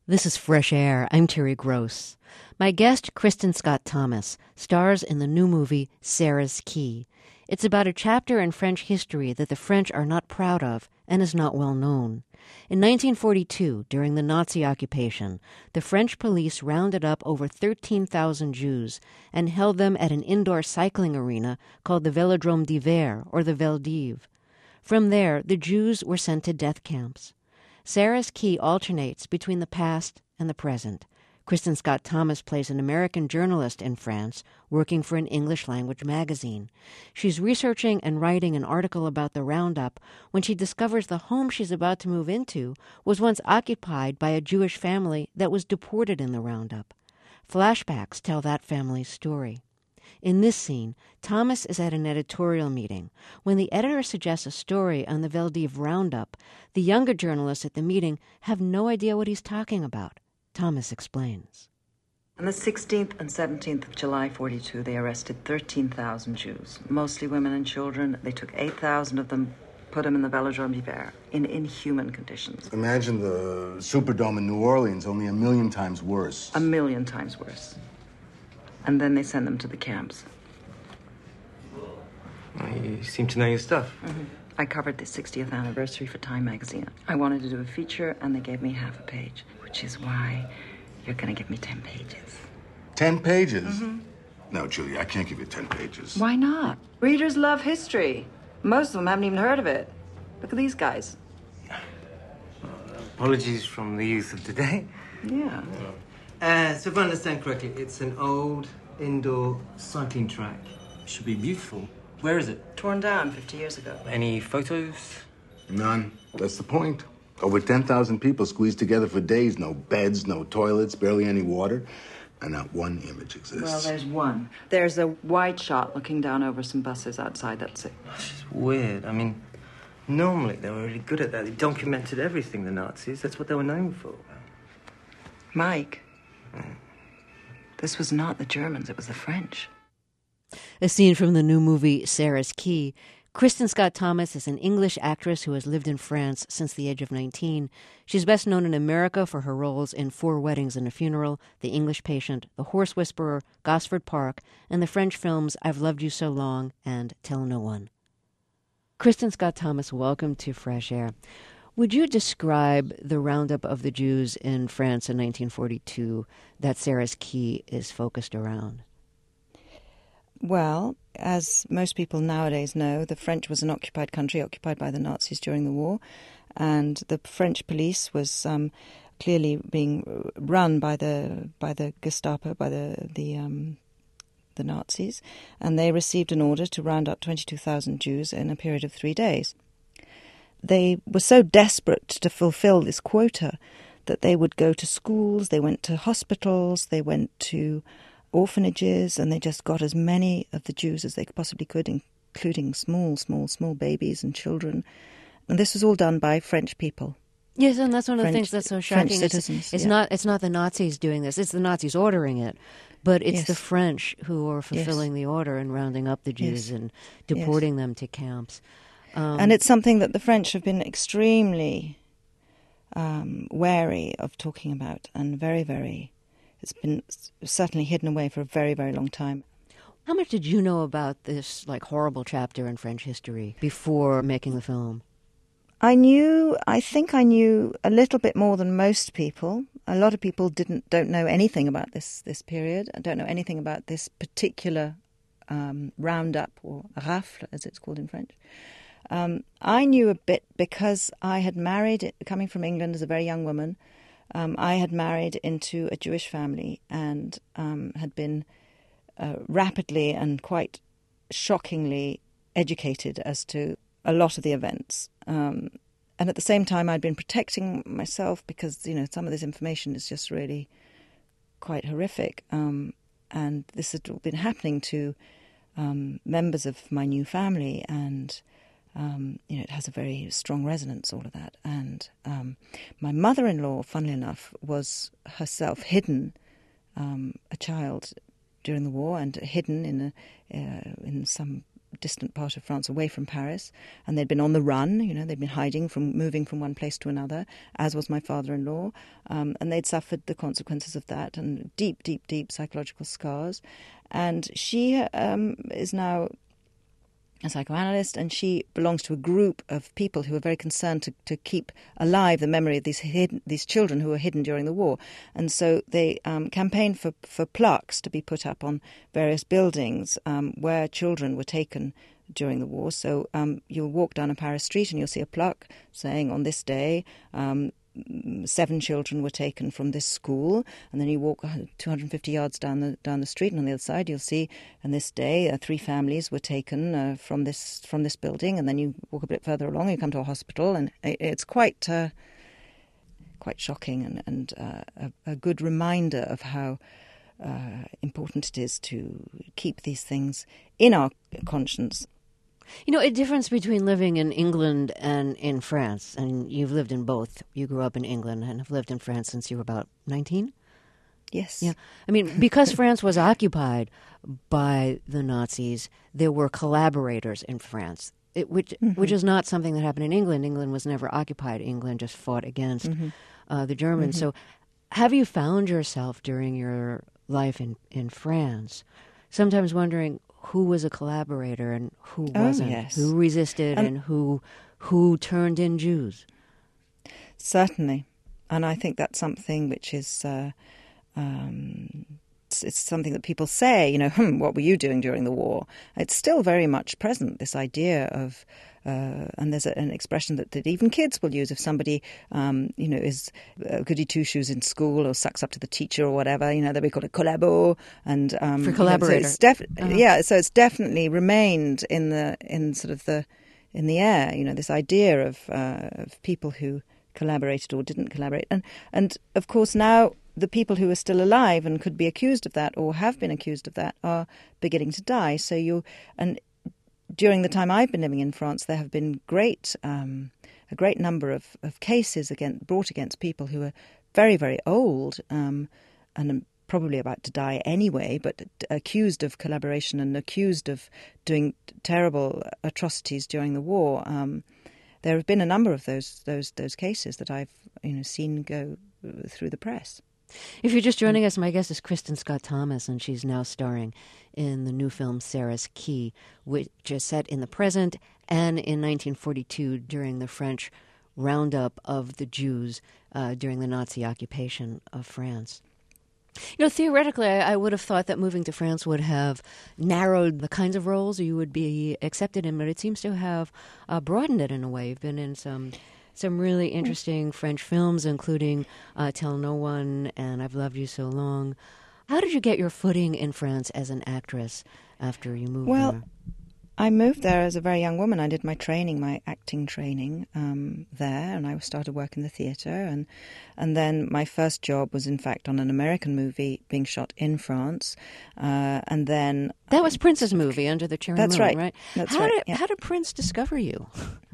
This is Fresh Air. I'm Terry Gross. My guest, Kristin Scott Thomas, stars in the new movie Sarah's Key. It's about a chapter in French history that the French are not proud of and is not well known. In 1942, during the Nazi occupation, the French police rounded up over 13,000 Jews and held them at an indoor cycling arena called the Velodrome d'Hiver, or the Veldiv. From there, the Jews were sent to death camps. Sarah's Key alternates between the past and the present. Kristin Scott Thomas plays an American journalist in France working for an English-language magazine. She's researching and writing an article about the roundup when she discovers the home she's about to move into was once occupied by a Jewish family that was deported in the roundup. Flashbacks tell that family's story. In this scene, Thomas is at an editorial meeting. When the editor suggests a story on the Veldiv roundup, the younger journalists at the meeting have no idea what he's talking about. Thomas explains. On the 16th and 17th of July 42, they arrested 13,000 Jews, mostly women and children. They took 8,000 of them, put them in the Velodrome d'Hiver in inhuman conditions. Imagine the Superdome in New Orleans, only 1,000,000 times worse. 1,000,000 times worse. And then they send them to the camps. Well, you seem to know your stuff. Mm-hmm. I covered the 60th anniversary for Time magazine. I wanted to do a feature, and they gave me half a page, which is why you're going to give me 10 pages. 10 pages? Mm-hmm. No, Julia, I can't give you 10 pages. Why not? Readers love history. Most of them haven't even heard of it. Look at these guys. Apologies from the youth of today. Yeah. So if I understand correctly, it's an old indoor cycling track. Should be beautiful. Where is it? Torn down 50 years ago. Any photos? None. That's the point. Over 10,000 people squeezed together for days. No beds, no toilets, barely any water. And not one image exists. Well, there's one. There's a wide shot looking down over some buses outside. That's it. That's just weird. I mean, normally they were really good at that. They documented everything, the Nazis. That's what they were known for. Mike, this was not the Germans. It was the French. A scene from the new movie Sarah's Key. Kristin Scott Thomas is an English actress who has lived in France since the age of 19. She's best known in America for her roles in 4 Weddings and a Funeral, The English Patient, The Horse Whisperer, Gosford Park, and the French films I've Loved You So Long and Tell No One. Kristin Scott Thomas, welcome to Fresh Air. Would you describe the roundup of the Jews in France in 1942 that Sarah's Key is focused around? Well, as most people nowadays know, the French was an occupied country, occupied by the Nazis during the war, and the French police was clearly being run by the Gestapo, by the Nazis, and they received an order to round up 22,000 Jews in a period of 3 days. They were so desperate to fulfill this quota that they would go to schools, they went to hospitals, they went to orphanages, and they just got as many of the Jews as they possibly could, including small babies and children. And this was all done by French people. Yes, and that's one of the things that's so shocking. French citizens. It's not the Nazis doing this. It's the Nazis ordering it, but it's the French who are fulfilling the order and rounding up the Jews and deporting them to camps. And it's something that the French have been extremely wary of talking about, and very, very. It's been certainly hidden away for a very, very long time. How much did you know about this horrible chapter in French history before making the film? I think I knew a little bit more than most people. A lot of people don't know anything about this period. I don't know anything about this particular roundup, or rafle, as it's called in French. I knew a bit because I had married, coming from England as a very young woman. I had married into a Jewish family and had been rapidly and quite shockingly educated as to a lot of the events. And at the same time, I'd been protecting myself because, some of this information is just really quite horrific. And this had all been happening to members of my new family, and it has a very strong resonance, all of that. And my mother-in-law, funnily enough, was herself hidden, a child during the war, and hidden in some distant part of France away from Paris, and they'd been on the run. They'd been hiding from moving from one place to another, as was my father-in-law, and they'd suffered the consequences of that and deep, deep, deep psychological scars. And she is now a psychoanalyst, and she belongs to a group of people who are very concerned to keep alive the memory of these children who were hidden during the war. And so they campaign for plaques to be put up on various buildings where children were taken during the war. So you'll walk down a Paris street and you'll see a plaque saying on this day 7 children were taken from this school, and then you walk 250 yards down the street, and on the other side you'll see, on this day, 3 families were taken from this building, and then you walk a bit further along, you come to a hospital, and it's quite shocking and a good reminder of how important it is to keep these things in our conscience. A difference between living in England and in France, and you've lived in both. You grew up in England and have lived in France since you were about 19? Yes. Yeah. Because France was occupied by the Nazis, there were collaborators in France, which is not something that happened in England. England was never occupied. England just fought against the Germans. So have you found yourself during your life in France sometimes wondering who was a collaborator and who wasn't, yes. who resisted and who turned in Jews? Certainly. And I think that's something which is, it's something that people say, what were you doing during the war? It's still very much present, this idea of, and there's an expression that even kids will use if somebody, is goody two-shoes in school or sucks up to the teacher or whatever, they'll be called a collabo. And, for collaborator. So it's definitely remained in the air, this idea of people who collaborated or didn't collaborate. And of course now the people who are still alive and could be accused of that or have been accused of that are beginning to die. So during the time I've been living in France, there have been a great number of cases brought against people who are very, very old and probably about to die anyway, but accused of collaboration and accused of doing terrible atrocities during the war. There have been a number of those cases that I've seen go through the press. If you're just joining us, my guest is Kristin Scott Thomas, and she's now starring in the new film Sarah's Key, which is set in the present and in 1942 during the French roundup of the Jews during the Nazi occupation of France. Theoretically, I would have thought that moving to France would have narrowed the kinds of roles you would be accepted in, but it seems to have broadened it in a way. You've been in some really interesting French films, including Tell No One and I've Loved You So Long. How did you get your footing in France as an actress after you moved there? I moved there as a very young woman. I did my acting training there, and I started work in the theatre. And then my first job was, in fact, on an American movie being shot in France. And then... That was Prince's movie, Under the Cherry Moon, right? That's right. How did Prince discover you?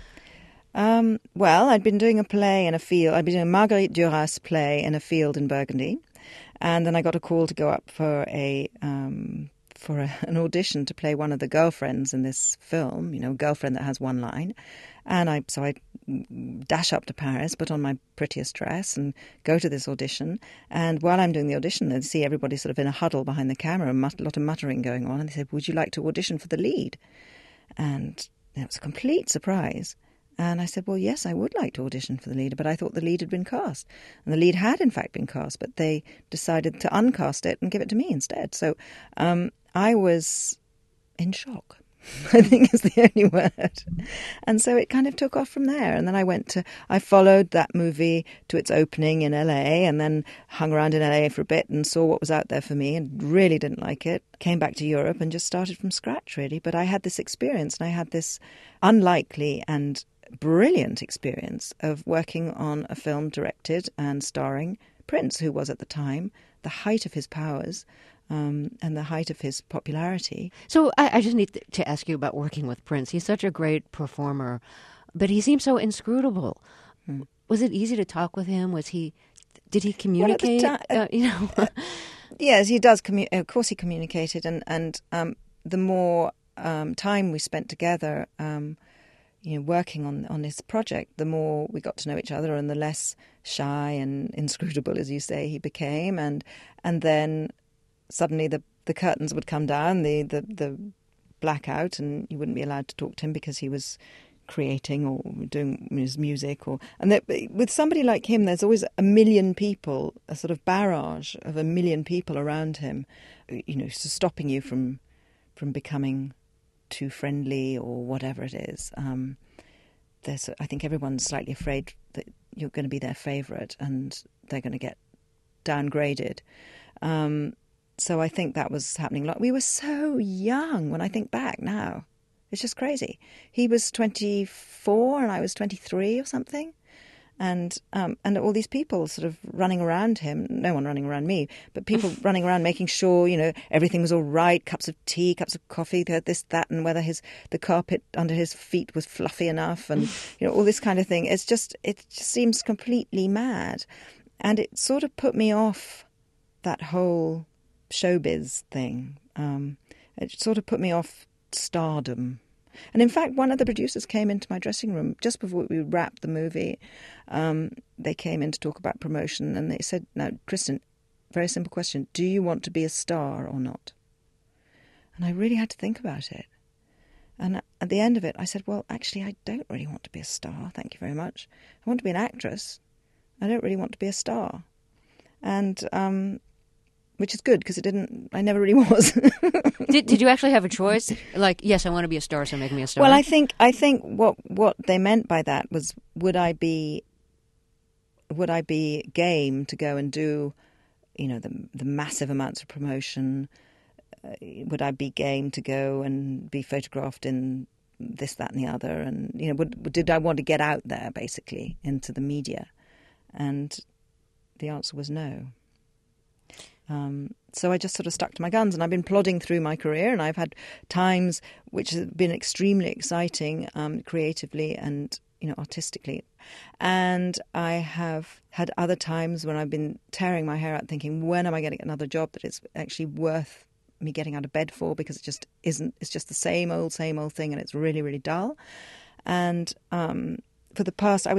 Well, I'd been doing a play in a field. I'd been doing a Marguerite Duras play in a field in Burgundy. And then I got a call to go up for an audition to play one of the girlfriends in this film, a girlfriend that has one line. And I dash up to Paris, put on my prettiest dress and go to this audition. And while I'm doing the audition, I see everybody sort of in a huddle behind the camera, a lot of muttering going on. And they said, would you like to audition for the lead? And it was a complete surprise. And I said, well, yes, I would like to audition for the lead, but I thought the lead had been cast. And the lead had, in fact, been cast, but they decided to uncast it and give it to me instead. So I was in shock, I think is the only word. And so it kind of took off from there. And then I followed that movie to its opening in LA and then hung around in LA for a bit and saw what was out there for me and really didn't like it. Came back to Europe and just started from scratch, really. But I had this experience and I had this unlikely and brilliant experience of working on a film directed and starring Prince, who was at the time the height of his powers and the height of his popularity. So I just need to ask you about working with Prince. He's such a great performer, but he seems so inscrutable. Was it easy to talk with him? Did he communicate? Yes, he does. Of course he communicated, and the more time we spent together, working on this project, the more we got to know each other, and the less shy and inscrutable, as you say, he became. And then suddenly the curtains would come down, the blackout, and you wouldn't be allowed to talk to him because he was creating or doing his music. With somebody like him, there's always a million people, a sort of barrage of a million people around him, stopping you from becoming too friendly or whatever it is. I think everyone's slightly afraid that you're going to be their favourite and they're going to get downgraded. So I think that was happening. We were so young when I think back now. It's just crazy. He was 24 and I was 23 or something. And all these people sort of running around him, no one running around me, but people running around making sure, everything was all right, cups of tea, cups of coffee, this, that, and whether the carpet under his feet was fluffy enough and, all this kind of thing. It just seems completely mad. And it sort of put me off that whole showbiz thing. It sort of put me off stardom. And in fact, one of the producers came into my dressing room just before we wrapped the movie. They came in to talk about promotion, and they said, "Now, Kristen, very simple question. Do you want to be a star or not?" And I really had to think about it. And at the end of it, I said, well, actually, I don't really want to be a star. Thank you very much. I want to be an actress. I don't really want to be a star. And which is good because I never really was. Did you actually have a choice? Like, yes, I want to be a star, so make me a star. Well, I think what they meant by that was, would I be game to go and do, the massive amounts of promotion? Would I be game to go and be photographed in this, that, and the other? And did I want to get out there basically into the media? And the answer was no. So I just sort of stuck to my guns, and I've been plodding through my career, and I've had times which have been extremely exciting creatively and artistically, and I have had other times when I've been tearing my hair out thinking, when am I getting another job that is actually worth me getting out of bed for, because it just isn't. It's just the same old thing, and it's really, really dull. And for the past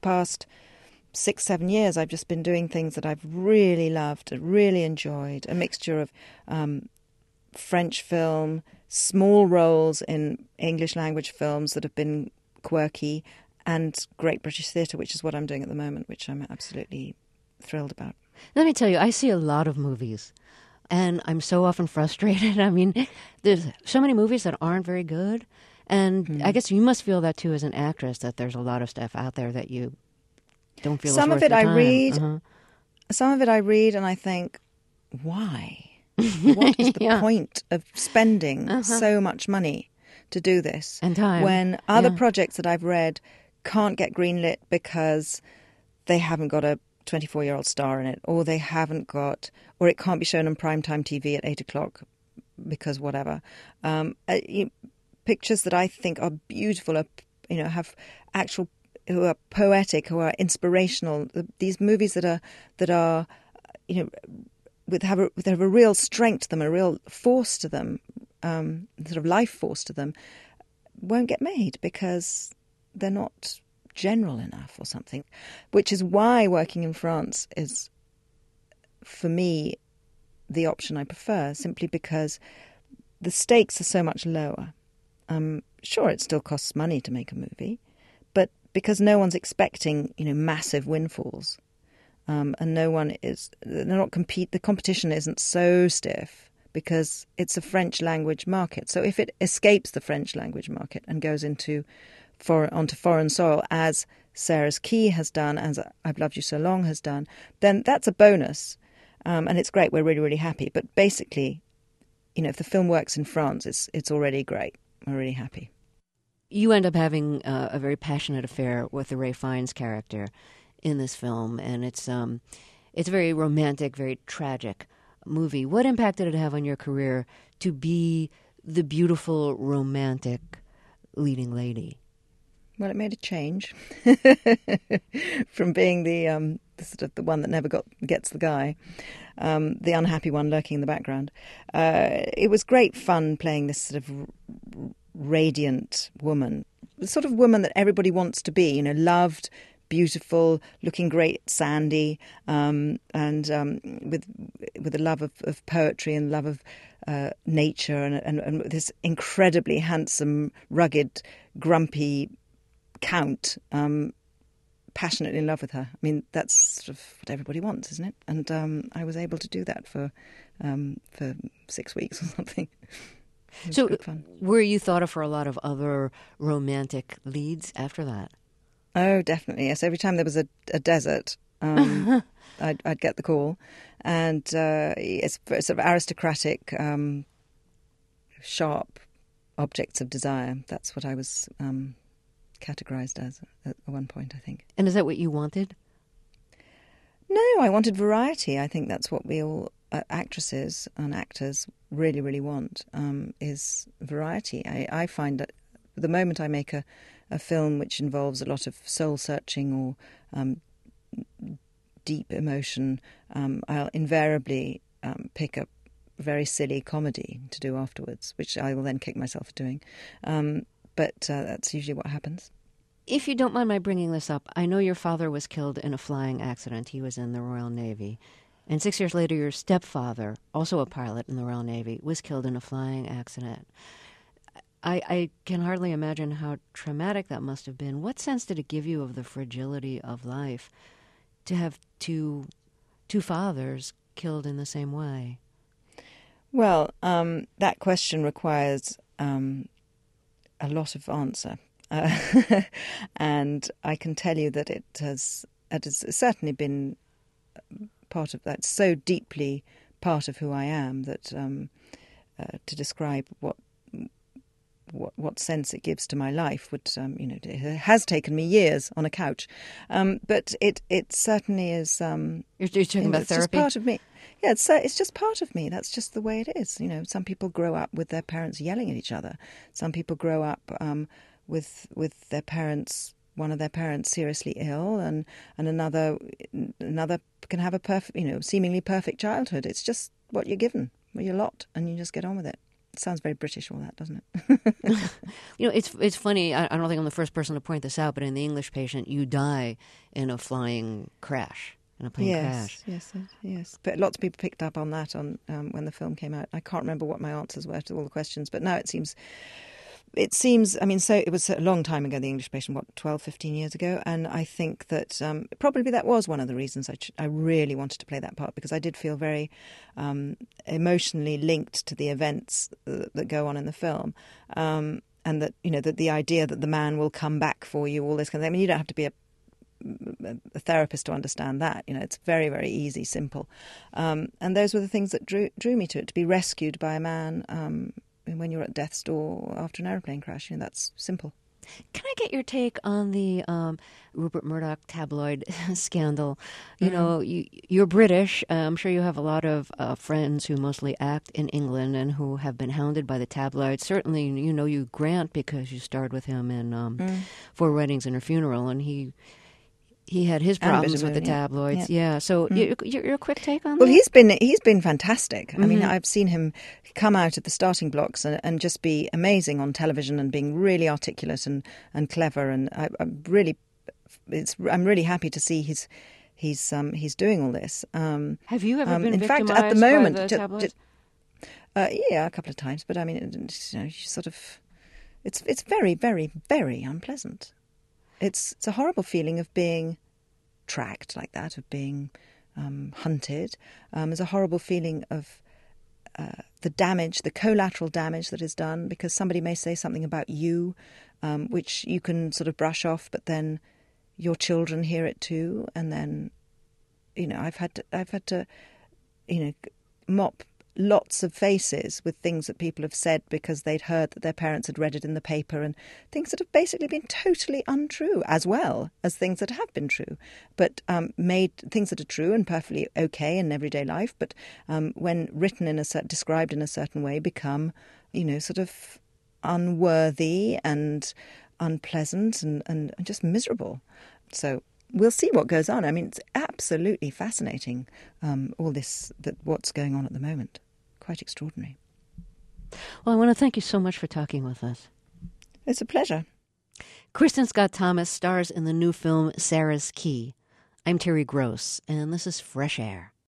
6-7 years, I've just been doing things that I've really loved, really enjoyed, a mixture of French film, small roles in English language films that have been quirky, and Great British Theatre, which is what I'm doing at the moment, which I'm absolutely thrilled about. Let me tell you, I see a lot of movies, and I'm so often frustrated. I mean, there's so many movies that aren't very good, and I guess you must feel that too as an actress, that there's a lot of stuff out there that you don't feel some is of worth it your I time. read. Some of it I read and I think, why? What is the point of spending so much money to do this And time. when other projects that I've read can't get greenlit because they haven't got a 24-year-old star in it, or they haven't got, or it can't be shown on primetime TV at 8 o'clock because whatever. Pictures that I think are beautiful, have actual, who are poetic, who are inspirational. These movies that are, have a real strength to them, a real force to them, sort of life force to them, won't get made because they're not general enough or something. Which is why working in France is, for me, the option I prefer, simply because the stakes are so much lower. Sure, it still costs money to make a movie, but because no one's expecting, massive windfalls, and the competition isn't so stiff because it's a French language market. So if it escapes the French language market and goes onto foreign soil, as Sarah's Key has done, as I've Loved You So Long has done, then that's a bonus, and it's great. We're really, really happy. But basically, if the film works in France, it's already great. We're really happy. You end up having a very passionate affair with the Ralph Fiennes character in this film, and it's a very romantic, very tragic movie. What impact did it have on your career to be the beautiful, romantic leading lady? Well, it made a change from being the sort of the one that never gets the guy, the unhappy one lurking in the background. It was great fun playing this sort of radiant woman, the sort of woman that everybody wants to be, loved, beautiful, looking great, sandy, and with a love of poetry and love of nature, and this incredibly handsome, rugged, grumpy count, passionately in love with her. I mean, that's sort of what everybody wants, isn't it? And I was able to do that for 6 weeks or something. So good fun. Were you thought of for a lot of other romantic leads after that? Oh, definitely. Yes, every time there was a desert, I'd get the call. And it's sort of aristocratic, sharp objects of desire. That's what I was categorised as at one point, I think. And is that what you wanted? No, I wanted variety. I think that's what we all, actresses and actors, really, really want, is variety. I find that the moment I make a film which involves a lot of soul-searching or deep emotion, I'll invariably pick up very silly comedy to do afterwards, which I will then kick myself for doing. But that's usually what happens. If you don't mind my bringing this up, I know your father was killed in a flying accident. He was in the Royal Navy. And 6 years later, your stepfather, also a pilot in the Royal Navy, was killed in a flying accident. I can hardly imagine how traumatic that must have been. What sense did it give you of the fragility of life to have two fathers killed in the same way? Well, that question requires a lot of answer. And I can tell you that it has certainly been part of that, so deeply part of who I am, that to describe what sense it gives to my life would, it has taken me years on a couch. But it certainly is... You're talking about therapy? It's just part of me. Yeah, it's just part of me. That's just the way it is. Some people grow up with their parents yelling at each other. Some people grow up with their parents, one of their parents seriously ill, and another can have a perfect, seemingly perfect childhood. It's just what you're given, what you're lot, and you just get on with it. It sounds very British, all that, doesn't it? It's funny. I don't think I'm the first person to point this out, but in The English Patient, you die in a flying crash. In a plane crash. Yes. But lots of people picked up on that when the film came out. I can't remember what my answers were to all the questions, but now it seems. I mean, so it was a long time ago, The English Patient, 12, 15 years ago, and I think that probably that was one of the reasons I really wanted to play that part, because I did feel very emotionally linked to the events that go on in the film, and that, that the idea that the man will come back for you, all this kind of thing. I mean, you don't have to be a therapist to understand that. It's very, very easy, simple. And those were the things that drew me to it, to be rescued by a man when you're at death's door after an aeroplane crash. That's simple. Can I get your take on the Rupert Murdoch tabloid scandal? You're British. I'm sure you have a lot of friends who mostly act in England and who have been hounded by the tabloids. Certainly, you Grant, because you starred with him in Four Weddings and a Funeral, and he had his problems with the tabloids. Yeah. So your quick take on that? Well, he's been fantastic. Mm-hmm. I mean, I've seen him come out of the starting blocks and just be amazing on television and being really articulate and clever. And I'm really happy to see he's doing all this. Have you ever been in victimized fact, at the moment, by the tabloids? Yeah, a couple of times. But I mean, it's very, very, very unpleasant. It's a horrible feeling of being tracked like that, of being hunted. There's a horrible feeling of the damage, the collateral damage that is done, because somebody may say something about you, which you can sort of brush off, but then your children hear it too, and then I've had to mop lots of faces with things that people have said because they'd heard that their parents had read it in the paper, and things that have basically been totally untrue, as well as things that have been true, but made things that are true and perfectly okay in everyday life, but when written described in a certain way, become sort of unworthy and unpleasant and just miserable. So we'll see what goes on. I mean, it's absolutely fascinating, all this, what's going on at the moment. Quite extraordinary. Well, I want to thank you so much for talking with us. It's a pleasure. Kristin Scott Thomas stars in the new film Sarah's Key. I'm Terry Gross, and this is Fresh Air.